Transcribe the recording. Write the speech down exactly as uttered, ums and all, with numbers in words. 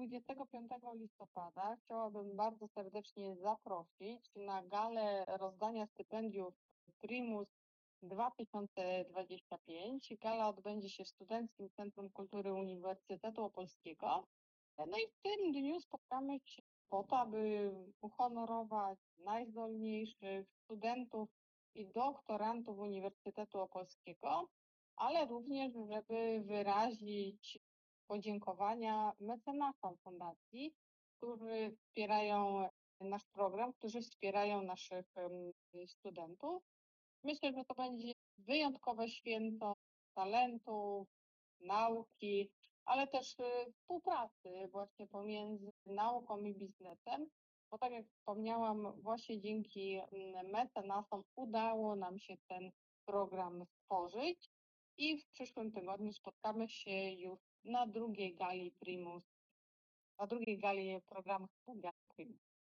dwudziestego piątego listopada chciałabym bardzo serdecznie zaprosić na galę rozdania stypendiów Primus dwa tysiące dwudziesty piąty. Gala odbędzie się w Studenckim Centrum Kultury Uniwersytetu Opolskiego. No i w tym dniu spotkamy się po to, aby uhonorować najzdolniejszych studentów i doktorantów Uniwersytetu Opolskiego, ale również, żeby wyrazić podziękowania mecenasom fundacji, którzy wspierają nasz program, którzy wspierają naszych studentów. Myślę, że to będzie wyjątkowe święto talentów, nauki, ale też współpracy właśnie pomiędzy nauką i biznesem, bo tak jak wspomniałam, właśnie dzięki mecenasom udało nam się ten program stworzyć i w przyszłym tygodniu spotkamy się już na drugiej gali Primus, na drugiej gali programu Stypendia Primus.